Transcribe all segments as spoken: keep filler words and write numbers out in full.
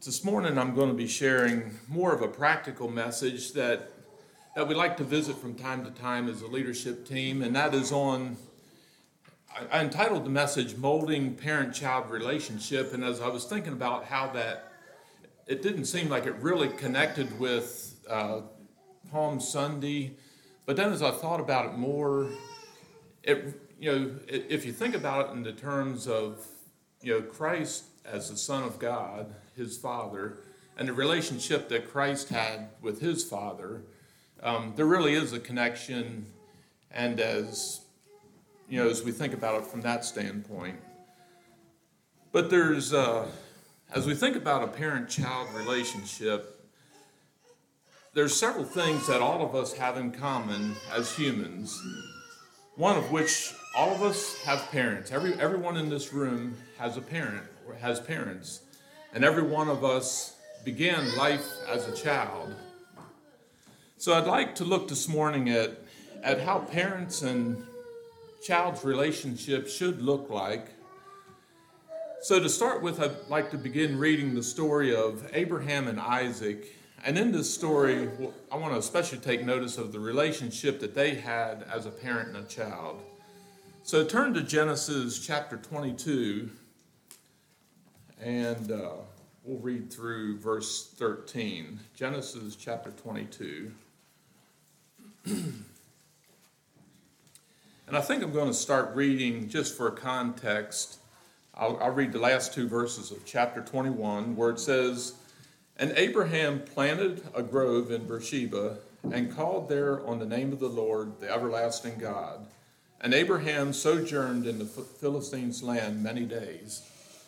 This morning I'm going to be sharing more of a practical message that that we like to visit from time to time as a leadership team, and that is on, I, I entitled the message, Molding Parent-Child Relationship, and as I was thinking about how that, it didn't seem like it really connected with uh, Palm Sunday, but then as I thought about it more, it you know, if you think about it in the terms of, you know, Christ as the Son of God, his Father, and the relationship that Christ had with his Father, um, there really is a connection. And as you know, as we think about it from that standpoint, but there's uh, as we think about a parent-child relationship, there's several things that all of us have in common as humans. One of which all of us have parents. Every everyone in this room has a parent or has parents. And every one of us began life as a child. So I'd like to look this morning at, at how parents and child's relationship should look like. So to start with, I'd like to begin reading the story of Abraham and Isaac. And in this story, I want to especially take notice of the relationship that they had as a parent and a child. So turn to Genesis chapter twenty-two, and uh, we'll read through verse thirteen. Genesis chapter twenty-two. And I think I'm going to start reading just for context. I'll, I'll read the last two verses of chapter twenty-one, where it says, "And Abraham planted a grove in Beersheba, and called there on the name of the Lord, the everlasting God. And Abraham sojourned in the Philistines' land many days."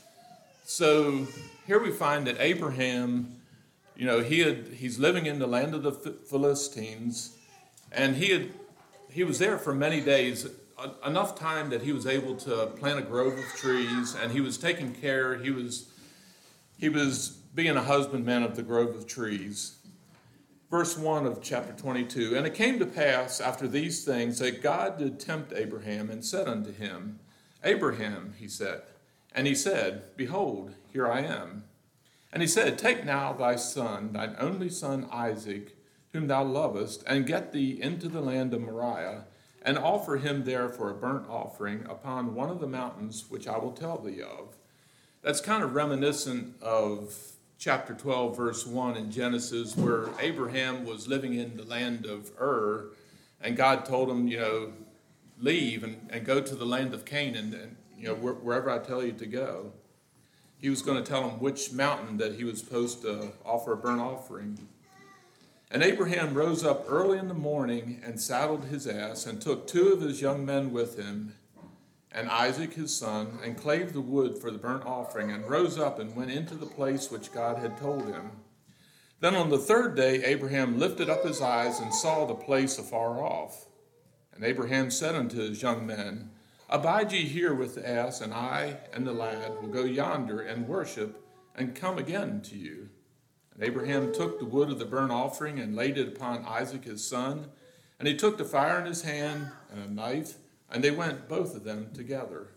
So here we find that Abraham, you know, he had he's living in the land of the Philistines, and he had he was there for many days, enough time that he was able to plant a grove of trees, and he was taking care. He was he was being a husbandman of the grove of trees. Verse one of chapter twenty-two, "And it came to pass after these things that God did tempt Abraham and said unto him, Abraham, he said. And he said, Behold, here I am. And he said, Take now thy son, thine only son Isaac, whom thou lovest, and get thee into the land of Moriah, and offer him there for a burnt offering upon one of the mountains which I will tell thee of." That's kind of reminiscent of chapter twelve, verse one in Genesis, where Abraham was living in the land of Ur, and God told him, you know, leave and, and go to the land of Canaan, and, you know, wh- wherever I tell you to go. He was going to tell him which mountain that he was supposed to offer a burnt offering. "And Abraham rose up early in the morning and saddled his ass, and took two of his young men with him, and Isaac his son, and clave the wood for the burnt offering, and rose up and went into the place which God had told him. Then on the third day Abraham lifted up his eyes and saw the place afar off. And Abraham said unto his young men, Abide ye here with the ass, and I and the lad will go yonder and worship, and come again to you. And Abraham took the wood of the burnt offering, and laid it upon Isaac his son, and he took the fire in his hand, and a knife, and they went both of them together.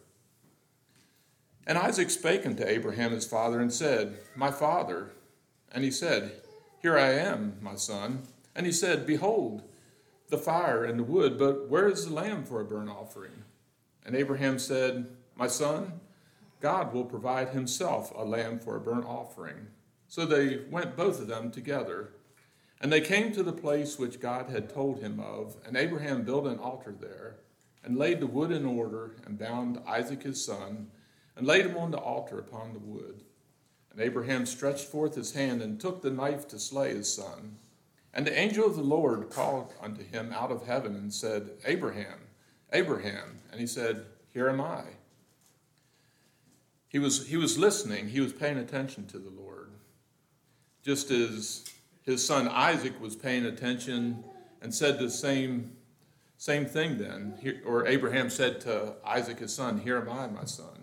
And Isaac spake unto Abraham his father, and said, My father. And he said, Here I am, my son. And he said, Behold, the fire and the wood, but where is the lamb for a burnt offering? And Abraham said, My son, God will provide himself a lamb for a burnt offering. So they went both of them together. And they came to the place which God had told him of, and Abraham built an altar there, and laid the wood in order, and bound Isaac his son, and laid him on the altar upon the wood. And Abraham stretched forth his hand, and took the knife to slay his son. And the angel of the Lord called unto him out of heaven, and said, Abraham, Abraham. And he said, Here am I. He was, he was listening. He was paying attention to the Lord. Just as his son Isaac was paying attention and said the same Same thing then, Here, or Abraham said to Isaac his son, Here am I, my son.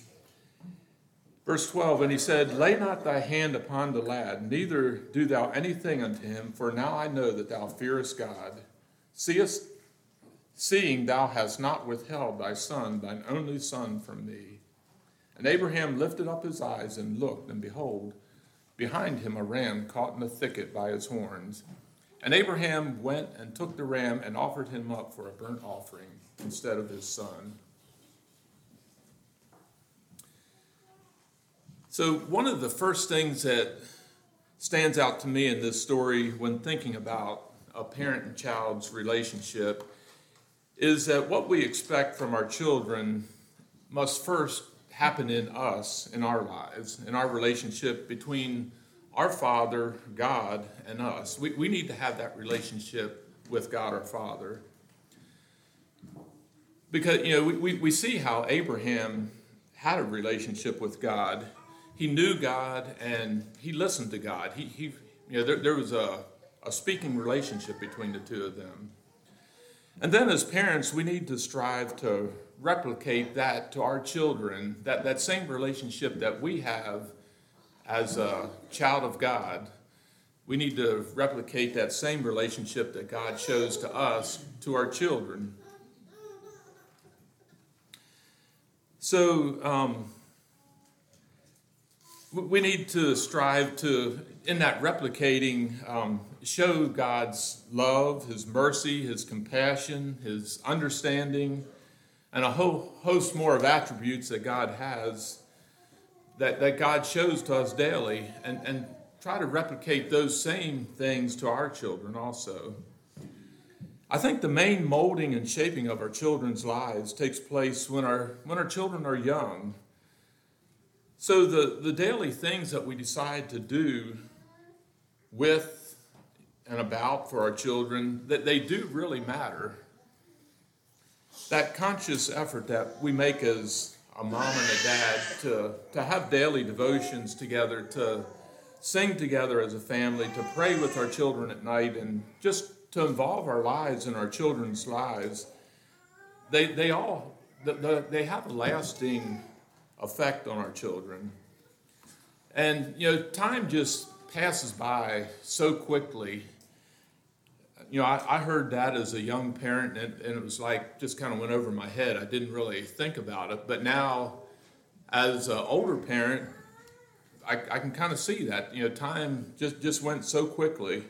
Verse twelve, And he said, Lay not thy hand upon the lad, neither do thou anything unto him, for now I know that thou fearest God, seest, seeing thou hast not withheld thy son, thine only son, from me. And Abraham lifted up his eyes and looked, and behold, behind him a ram caught in a thicket by his horns. And Abraham went and took the ram and offered him up for a burnt offering instead of his son. So one of the first things that stands out to me in this story when thinking about a parent and child's relationship is that what we expect from our children must first happen in us, in our lives, in our relationship between our Father, God, and us. We, we need to have that relationship with God our Father. Because, you know, we, we, we see how Abraham had a relationship with God. He knew God and he listened to God. He, he you know, there, there was a, a speaking relationship between the two of them. And then as parents, we need to strive to replicate that to our children, that, that same relationship that we have as a child of God. We need to replicate that same relationship that God shows to us, to our children. So um, we need to strive to, in that replicating, um, show God's love, his mercy, his compassion, his understanding, and a whole host more of attributes that God has, that, that God shows to us daily, and, and try to replicate those same things to our children also. I think the main molding and shaping of our children's lives takes place when our when our children are young. So the, the daily things that we decide to do with and about for our children, that they do really matter. That conscious effort that we make as a mom and a dad to, to have daily devotions together, to sing together as a family, to pray with our children at night, and just to involve our lives in our children's lives, they they all the, the, they have a lasting effect on our children. And you know, time just passes by so quickly. You know, I, I heard that as a young parent, and, and it was like just kind of went over my head. I didn't really think about it, but now, as an older parent, I, I can kind of see that. You know, time just just went so quickly.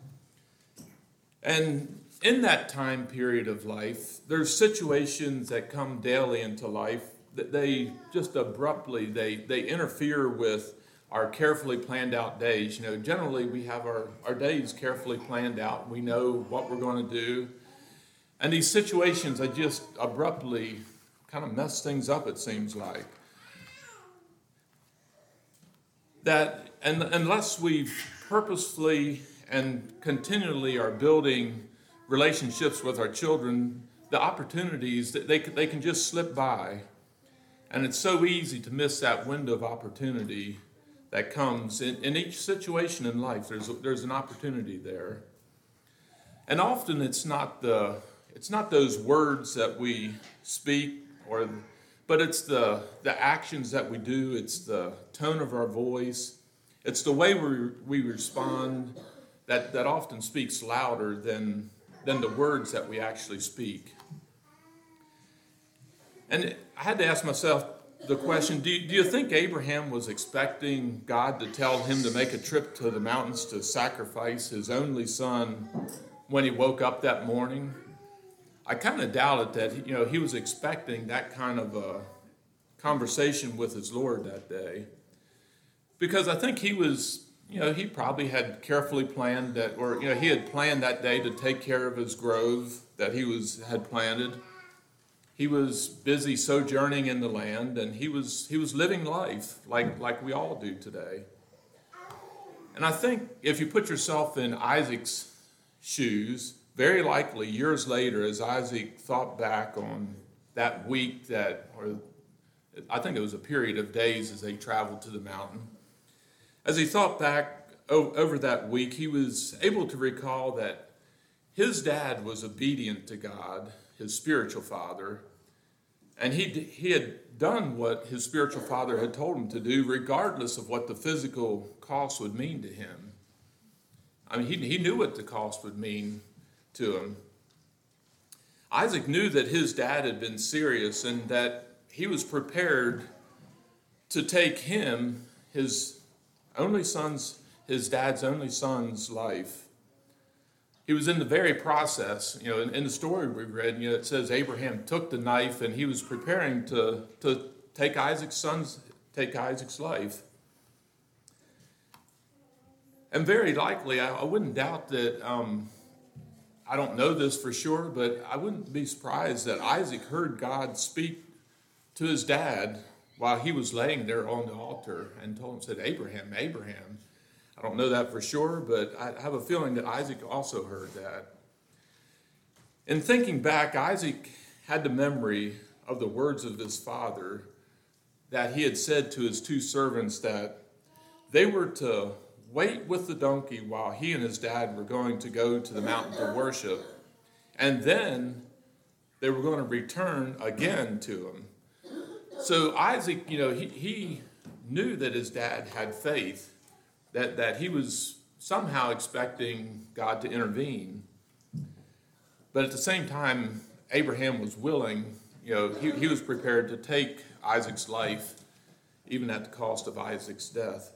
And in that time period of life, there's situations that come daily into life that they just abruptly, they, they interfere with our carefully planned out days. You know, generally we have our, our days carefully planned out. We know what we're going to do. And these situations, they just abruptly kind of mess things up, it seems like. That, and unless we purposefully and continually are building relationships with our children, the opportunities that they they can just slip by, and it's so easy to miss that window of opportunity that comes in, in each situation in life. There's a, there's an opportunity there, and often it's not the it's not those words that we speak, or but it's the the actions that we do. It's the tone of our voice. It's the way we we respond. That, that often speaks louder than, than the words that we actually speak. And I had to ask myself the question, do you, do you think Abraham was expecting God to tell him to make a trip to the mountains to sacrifice his only son when he woke up that morning? I kind of doubted that, you know, he was expecting that kind of a conversation with his Lord that day. Because I think he was... You know, he probably had carefully planned that, or, you know, he had planned that day to take care of his grove that he was had planted. He was busy sojourning in the land, and he was he was living life like, like we all do today. And I think if you put yourself in Isaac's shoes, very likely years later, as Isaac thought back on that week that, or I think it was a period of days as they traveled to the mountain, as he thought back over that week, he was able to recall that his dad was obedient to God, his spiritual father, and he he had done what his spiritual father had told him to do, regardless of what the physical cost would mean to him. I mean, he, he knew what the cost would mean to him. Isaac knew that his dad had been serious and that he was prepared to take him, his only son's, his dad's only son's life. He was in the very process, you know, in, in the story we read, you know, it says Abraham took the knife and he was preparing to, to take Isaac's son's, take Isaac's life. And very likely, I, I wouldn't doubt that, um, I don't know this for sure, but I wouldn't be surprised that Isaac heard God speak to his dad while he was laying there on the altar and told him, said, Abraham, Abraham. I don't know that for sure, but I have a feeling that Isaac also heard that. In thinking back, Isaac had the memory of the words of his father that he had said to his two servants that they were to wait with the donkey while he and his dad were going to go to the mountain to worship, and then they were going to return again to him. So Isaac, you know, he, he knew that his dad had faith, that, that he was somehow expecting God to intervene. But at the same time, Abraham was willing, you know, he, he was prepared to take Isaac's life, even at the cost of Isaac's death.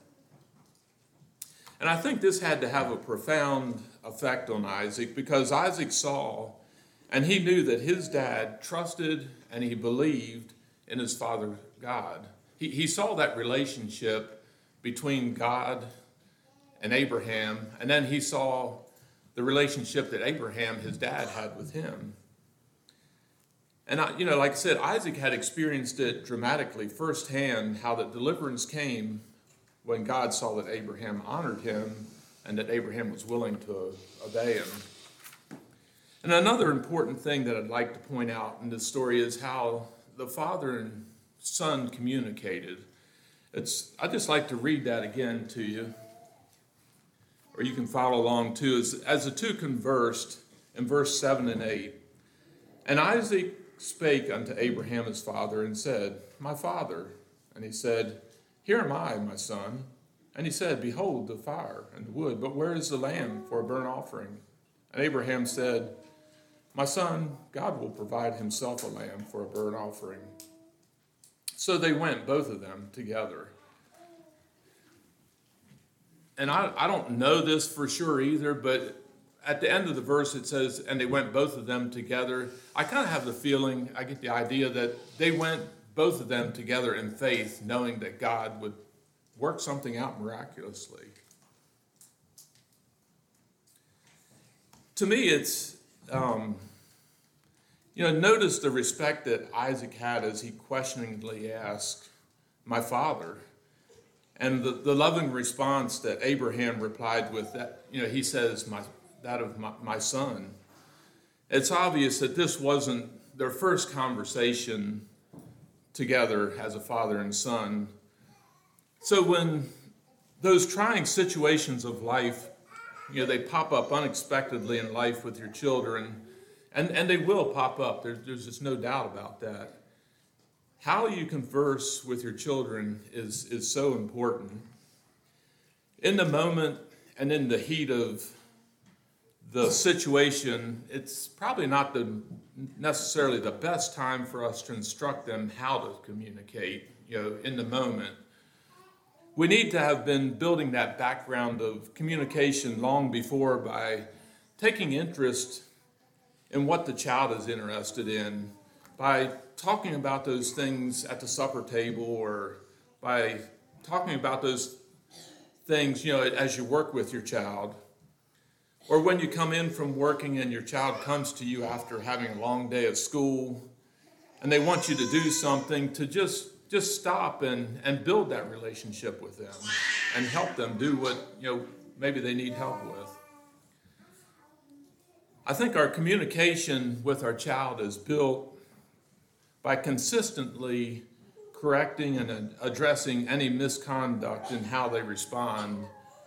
And I think this had to have a profound effect on Isaac, because Isaac saw and he knew that his dad trusted and he believed in his father God. He, he saw that relationship between God and Abraham, and then he saw the relationship that Abraham, his dad, had with him. And, I, you know, like I said, Isaac had experienced it dramatically firsthand, how that deliverance came when God saw that Abraham honored him and that Abraham was willing to obey him. And another important thing that I'd like to point out in this story is how the father and son communicated. It's, I'd just like to read that again to you, or you can follow along too. As, as the two conversed in verse seven and eight, and Isaac spake unto Abraham his father and said, My father. And he said, Here am I, my son. And he said, Behold the fire and the wood, but where is the lamb for a burnt offering? And Abraham said, My son, God will provide himself a lamb for a burnt offering. So they went, both of them, together. And I, I don't know this for sure either, but at the end of the verse it says, and they went, both of them, together. I kind of have the feeling, I get the idea that they went, both of them, together in faith, knowing that God would work something out miraculously. To me, it's, um, you know, notice the respect that Isaac had as he questioningly asked, My father. And the, the loving response that Abraham replied with, that, you know, he says, my, that of my, my son. It's obvious that this wasn't their first conversation together as a father and son. So when those trying situations of life, you know, they pop up unexpectedly in life with your children, and, and they will pop up, there's, there's just no doubt about that. How you converse with your children is, is so important. In the moment and in the heat of the situation, it's probably not the necessarily the best time for us to instruct them how to communicate, you know, in the moment. We need to have been building that background of communication long before by taking interest in what the child is interested in, by talking about those things at the supper table, or by talking about those things, you know, as you work with your child. Or when you come in from working and your child comes to you after having a long day of school and they want you to do something, to just, just stop and, and build that relationship with them and help them do what, you know, maybe they need help with. I think our communication with our child is built by consistently correcting and addressing any misconduct in how they respond.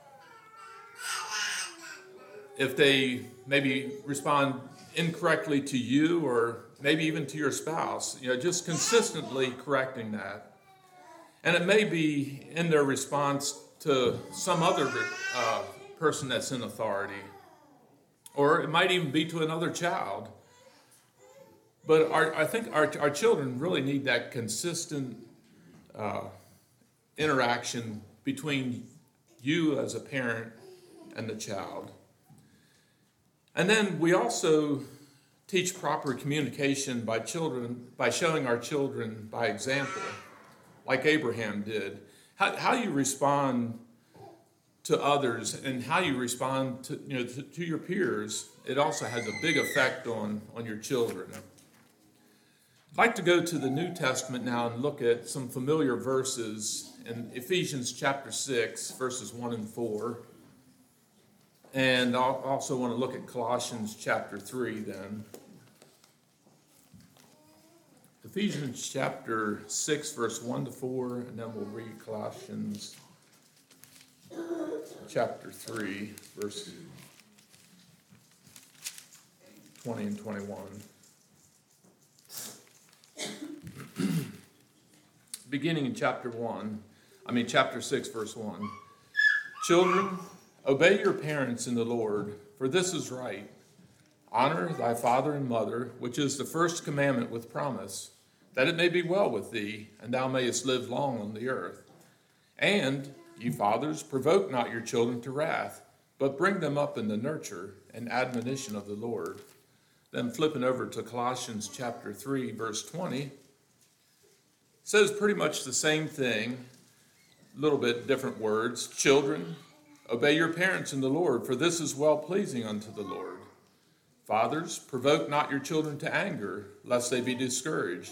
If they maybe respond incorrectly to you, or maybe even to your spouse, you know, just consistently correcting that. And it may be in their response to some other uh, person that's in authority, or it might even be to another child. But our, I think our, our children really need that consistent uh, interaction between you as a parent and the child. And then we also teach proper communication by children, by showing our children by example, like Abraham did. How, how you respond to others and how you respond to, you know, to, to your peers, it also has a big effect on, on your children. I'd like to go to the New Testament now and look at some familiar verses in Ephesians chapter six, verses one and four. And I also want to look at Colossians chapter three then. Ephesians chapter six, verse one to four, and then we'll read Colossians chapter three, verse twenty and twenty-one. Beginning in chapter one, I mean chapter six, verse one. Children, obey your parents in the Lord, for this is right. Honor thy father and mother, which is the first commandment with promise, that it may be well with thee, and thou mayest live long on the earth. And, ye fathers, provoke not your children to wrath, but bring them up in the nurture and admonition of the Lord. Then flipping over to Colossians chapter three, verse twenty, says pretty much the same thing, a little bit different words. Children, obey your parents in the Lord, for this is well-pleasing unto the Lord. Fathers, provoke not your children to anger, lest they be discouraged.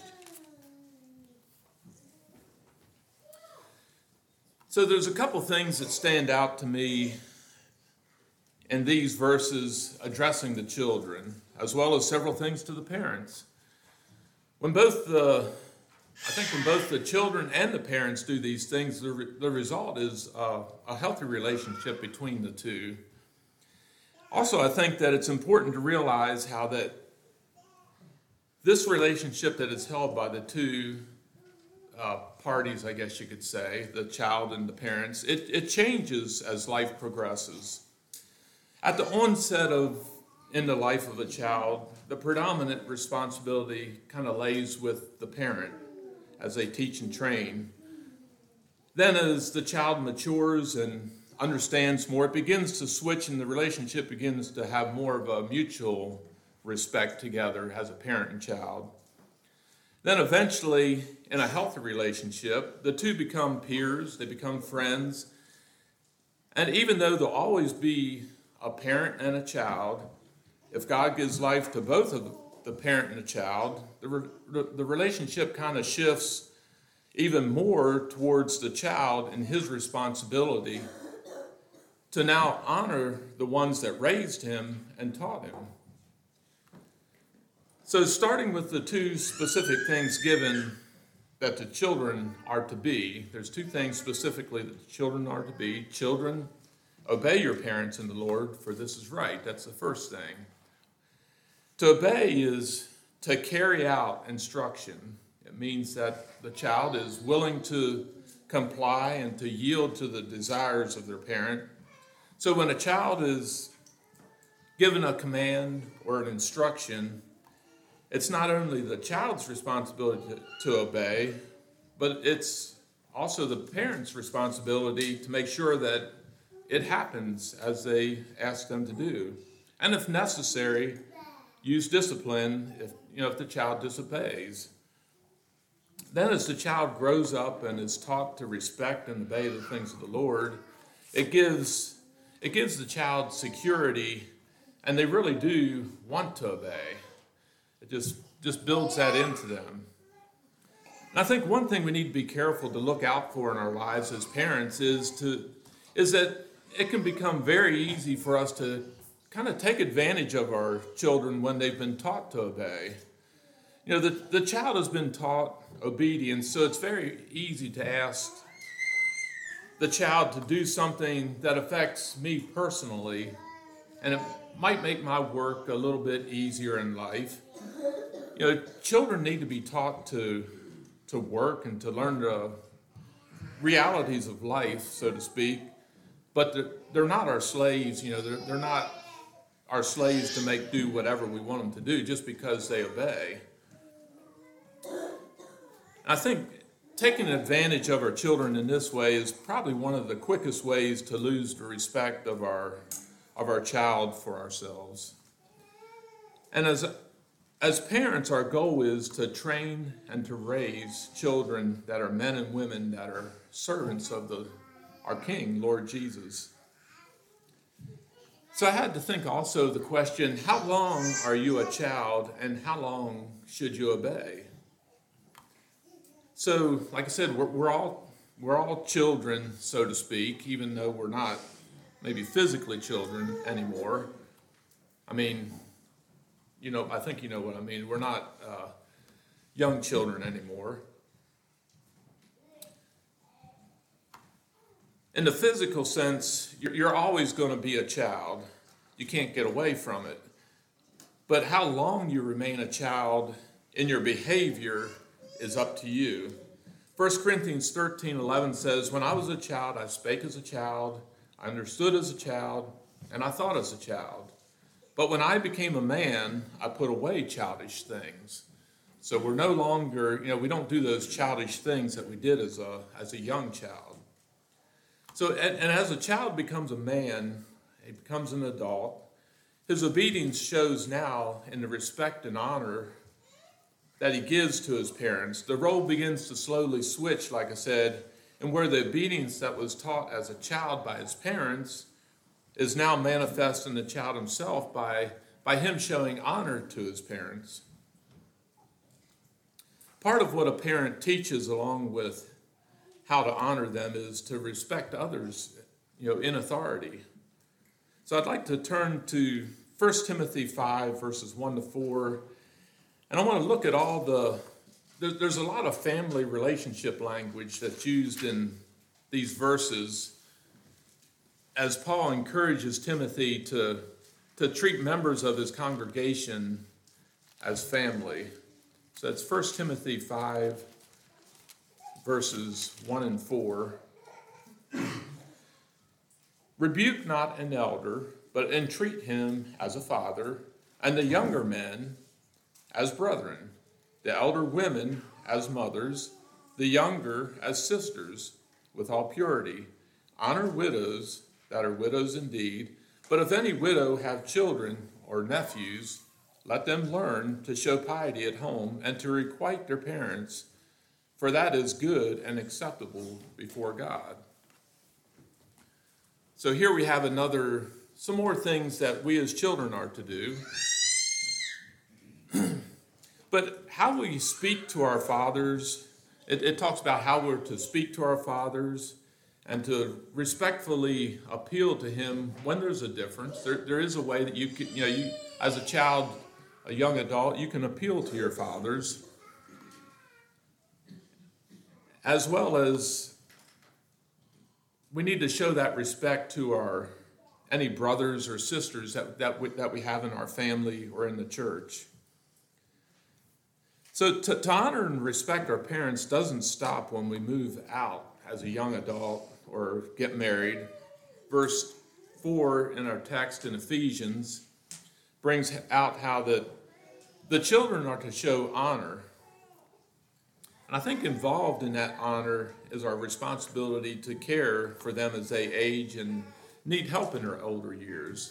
So there's a couple things that stand out to me in these verses addressing the children, as well as several things to the parents. When both the I think when both the children and the parents do these things, the, re- the result is uh, a healthy relationship between the two. Also, I think that it's important to realize how that this relationship that is held by the two uh, parties, I guess you could say, the child and the parents, it, it changes as life progresses. At the onset of in the life of a child, the predominant responsibility kind of lays with the parent, as they teach and train. Then as the child matures and understands more, it begins to switch and the relationship begins to have more of a mutual respect together as a parent and child. Then eventually, in a healthy relationship, the two become peers, they become friends. And even though there'll always be a parent and a child, if God gives life to both of them, the parent and the child, the, re- the relationship kind of shifts even more towards the child and his responsibility to now honor the ones that raised him and taught him. So starting with the two specific things given that the children are to be, there's two things specifically that the children are to be. Children, obey your parents in the Lord, for this is right. That's the first thing. To obey is to carry out instruction. It means that the child is willing to comply and to yield to the desires of their parent. So when a child is given a command or an instruction, it's not only the child's responsibility to, to obey, but it's also the parent's responsibility to make sure that it happens as they ask them to do. And if necessary, use discipline if you know if the child disobeys. Then as the child grows up and is taught to respect and obey the things of the Lord, it gives it gives the child security, and they really do want to obey. It just, just builds that into them. And I think one thing we need to be careful to look out for in our lives as parents is to is that it can become very easy for us to kind of take advantage of our children when they've been taught to obey. You know, the, the child has been taught obedience, so it's very easy to ask the child to do something that affects me personally, and it might make my work a little bit easier in life. You know, children need to be taught to, to work and to learn the realities of life, so to speak, but they're, they're not our slaves. You know, they're, they're not our slaves to make do whatever we want them to do just because they obey. I think taking advantage of our children in this way is probably one of the quickest ways to lose the respect of our of our child for ourselves. And as as parents, our goal is to train and to raise children that are men and women that are servants of the our King, Lord Jesus. So I had to think also the question, how long are you a child and how long should you obey? So, like I said, we're, we're all we're all children, so to speak, even though we're not maybe physically children anymore. I mean, you know, I think you know what I mean. We're not uh, young children anymore. In the physical sense, you're, you're always going to be a child. You can't get away from it. But how long you remain a child in your behavior is up to you. First Corinthians thirteen eleven says, "When I was a child, I spake as a child, I understood as a child, and I thought as a child. But when I became a man, I put away childish things." So we're no longer, you know, we don't do those childish things that we did as a as a young child. So, and, and as a child becomes a man, he becomes an adult, his obedience shows now in the respect and honor that he gives to his parents. The role begins to slowly switch, like I said, and where the obedience that was taught as a child by his parents is now manifest in the child himself by, by him showing honor to his parents. Part of what a parent teaches along with how to honor them is to respect others, you know, in authority. So I'd like to turn to First Timothy five, verses one to four. And I want to look at all the, there's a lot of family relationship language that's used in these verses as Paul encourages Timothy to, to treat members of his congregation as family. So that's First Timothy five, verses one and four. "Rebuke not an elder, but entreat him as a father, and the younger men as brethren, the elder women as mothers, the younger as sisters, with all purity. Honor widows that are widows indeed, but if any widow have children or nephews, let them learn to show piety at home and to requite their parents, for that is good and acceptable before God." So here we have another, some more things that we as children are to do. But how we speak to our fathers, it, it talks about how we're to speak to our fathers and to respectfully appeal to him when there's a difference. There, there is a way that you can, you know, you as a child, a young adult, you can appeal to your fathers, as well as we need to show that respect to our any brothers or sisters that that we, that we have in our family or in the church. So to, to honor and respect our parents doesn't stop when we move out as a young adult or get married. Verse four in our text in Ephesians brings out how that the children are to show honor. And I think involved in that honor is our responsibility to care for them as they age and need help in their older years.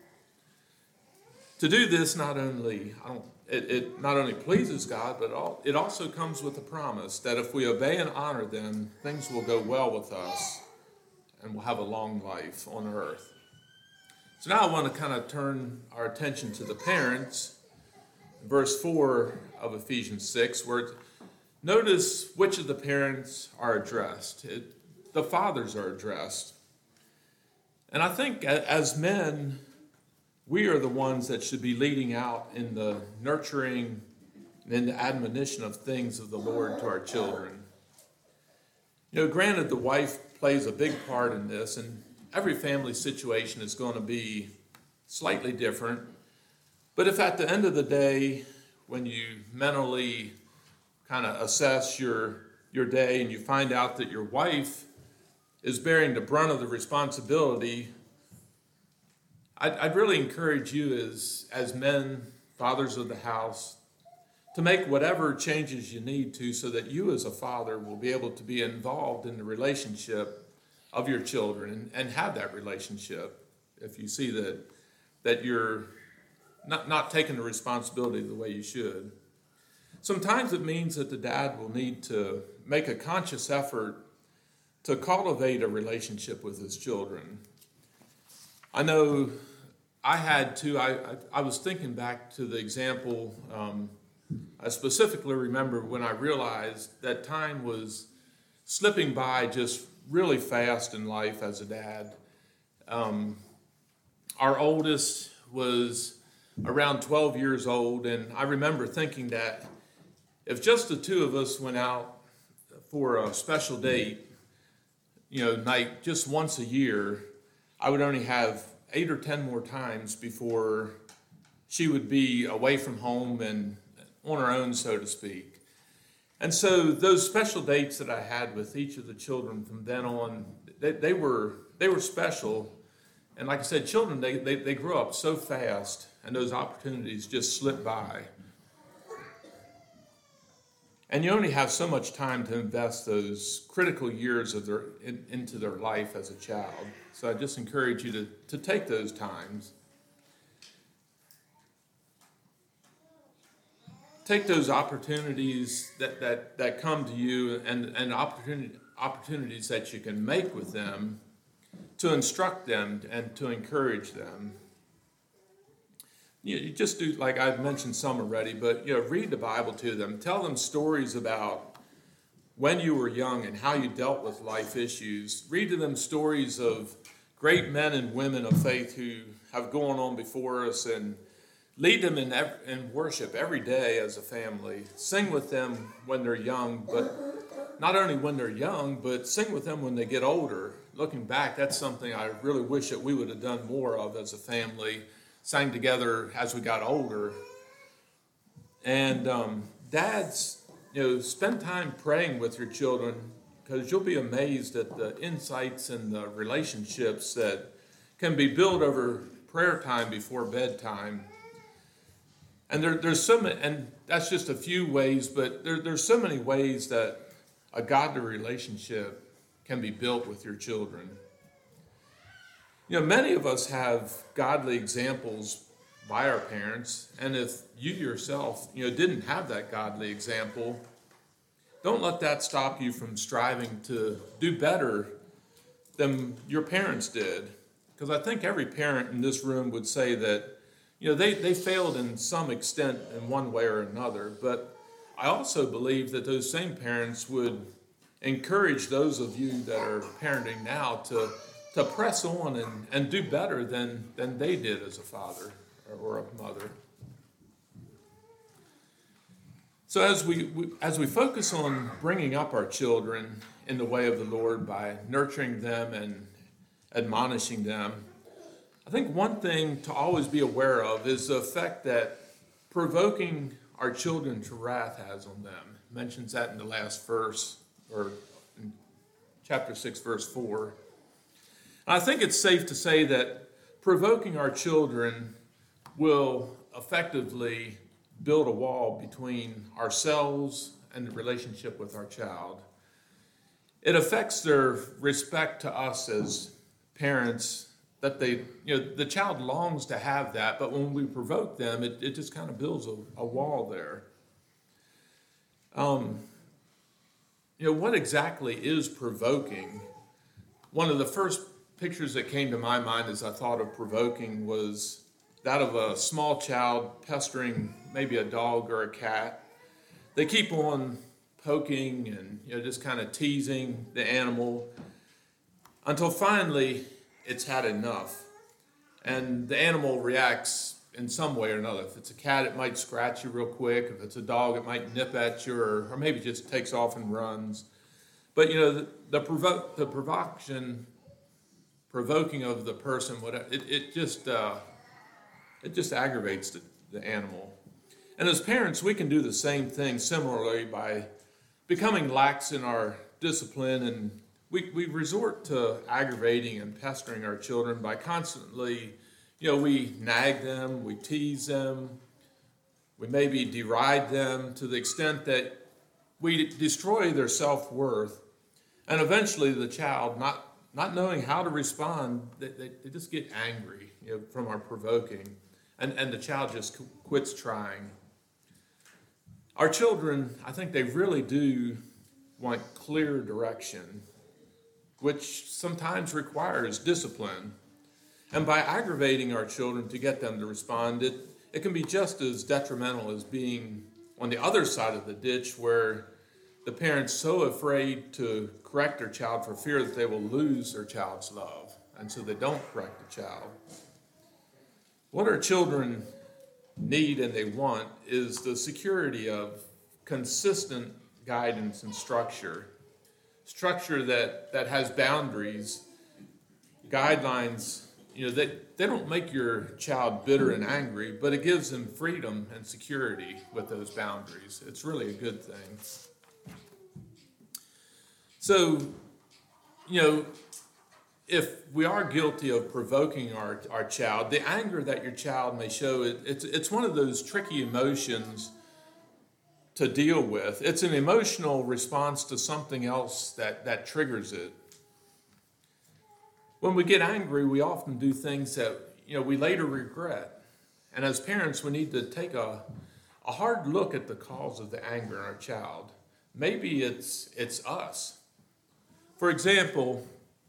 To do this not only I don't, it, it not only pleases God, but all, it also comes with a promise that if we obey and honor them, things will go well with us and we'll have a long life on earth. So now I want to kind of turn our attention to the parents. Verse four of Ephesians six, where it, notice which of the parents are addressed. It, the fathers are addressed. And I think as men, we are the ones that should be leading out in the nurturing and in the admonition of things of the Lord to our children. You know, granted, the wife plays a big part in this, and every family situation is going to be slightly different. But if at the end of the day, when you mentally kind of assess your, your day and you find out that your wife is bearing the brunt of the responsibility, I'd, I'd really encourage you as, as men, fathers of the house, to make whatever changes you need to so that you as a father will be able to be involved in the relationship of your children and, and have that relationship if you see that that you're not, not taking the responsibility the way you should. Sometimes it means that the dad will need to make a conscious effort to cultivate a relationship with his children. I know I had to, I, I, I was thinking back to the example, um, I specifically remember when I realized that time was slipping by just really fast in life as a dad. Um, our oldest was around twelve years old, and I remember thinking that if just the two of us went out for a special date, you know, night just once a year, I would only have eight or ten more times before she would be away from home and on her own, so to speak. And so those special dates that I had with each of the children from then on, they, they were they were special. And like I said, children, they, they, they grow up so fast, and those opportunities just slip by. And you only have so much time to invest those critical years of their in, into their life as a child. So I just encourage you to, to take those times. Take those opportunities that, that, that come to you and, and opportunity, opportunities that you can make with them to instruct them and to encourage them. You, know, you just do, like I've mentioned some already, but you know, read the Bible to them. Tell them stories about when you were young and how you dealt with life issues. Read to them stories of great men and women of faith who have gone on before us, and lead them in, in worship every day as a family. Sing with them when they're young, but not only when they're young, but sing with them when they get older. Looking back, that's something I really wish that we would have done more of as a family, sang together as we got older. And um, dads, you know, spend time praying with your children, because you'll be amazed at the insights and the relationships that can be built over prayer time before bedtime. And there, there's so many, and that's just a few ways, but there, there's so many ways that a godly relationship can be built with your children. You know, many of us have godly examples by our parents, and if you yourself, you know, didn't have that godly example, don't let that stop you from striving to do better than your parents did. Because I think every parent in this room would say that, you know, they, they failed in some extent in one way or another, but I also believe that those same parents would encourage those of you that are parenting now to, to press on and, and do better than, than they did as a father or a mother. So as we, we as we focus on bringing up our children in the way of the Lord by nurturing them and admonishing them, I think one thing to always be aware of is the effect that provoking our children to wrath has on them. It mentions that in the last verse, or in chapter six, verse four. And I think it's safe to say that provoking our children will effectively build a wall between ourselves and the relationship with our child. It affects their respect to us as parents, that they, you know, the child longs to have that, but when we provoke them, it, it just kind of builds a, a wall there. Um, you know, what exactly is provoking? One of the first pictures that came to my mind as I thought of provoking was that of a small child pestering maybe a dog or a cat. They keep on poking and, you know, just kind of teasing the animal until finally it's had enough. And the animal reacts in some way or another. If it's a cat, it might scratch you real quick. If it's a dog, it might nip at you, or, or maybe just takes off and runs. But, you know, the, the, provo- the provocation, provoking of the person, whatever, it, it just uh, it just aggravates the, the animal. And as parents, we can do the same thing similarly by becoming lax in our discipline, and we, we resort to aggravating and pestering our children by constantly, you know, we nag them, we tease them, We maybe deride them to the extent that we destroy their self-worth. And eventually the child, not, not knowing how to respond, they, they, they just get angry, you know, from our provoking. And, and the child just quits trying. Our children, I think they really do want clear direction, which sometimes requires discipline. And by aggravating our children to get them to respond, it, it can be just as detrimental as being on the other side of the ditch where the parent's so afraid to correct their child for fear that they will lose their child's love, and so they don't correct the child. What our children need and they want is the security of consistent guidance and structure. Structure that, that has boundaries, guidelines. You know, they, they don't make your child bitter and angry, but it gives them freedom and security with those boundaries. It's really a good thing. So, you know, if we are guilty of provoking our, our child, the anger that your child may show, it, it's, it's one of those tricky emotions to deal with. It's an emotional response to something else that, that triggers it. When we get angry, we often do things that, you know, we later regret. And as parents, we need to take a, a hard look at the cause of the anger in our child. Maybe it's it's us. For example,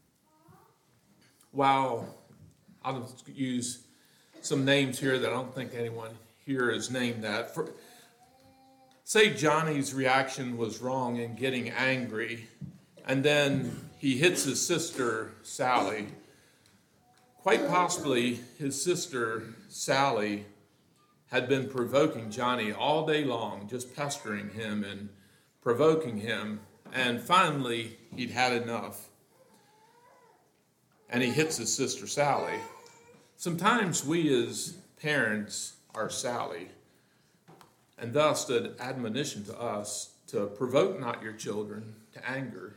while I'll use some names here that I don't think anyone here has named that. For, say Johnny's reaction was wrong in getting angry, and then he hits his sister, Sally. Quite possibly, his sister, Sally, had been provoking Johnny all day long, just pestering him and provoking him. And finally, he'd had enough. And he hits his sister, Sally. Sometimes we as parents are Sally. And thus, the admonition to us to provoke not your children to anger.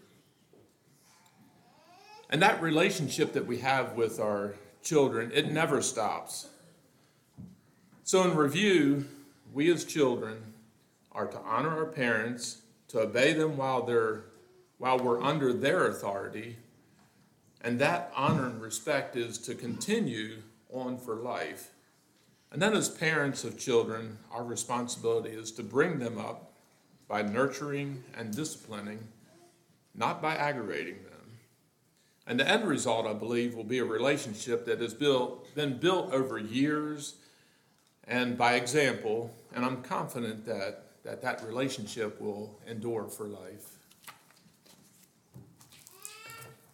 And that relationship that we have with our children, it never stops. So in review, we as children are to honor our parents, to obey them while they're while we're under their authority, and that honor and respect is to continue on for life. And then as parents of children, our responsibility is to bring them up by nurturing and disciplining, not by aggravating them. And the end result, I believe, will be a relationship that has built, been built over years and by example, and I'm confident that that, that relationship will endure for life.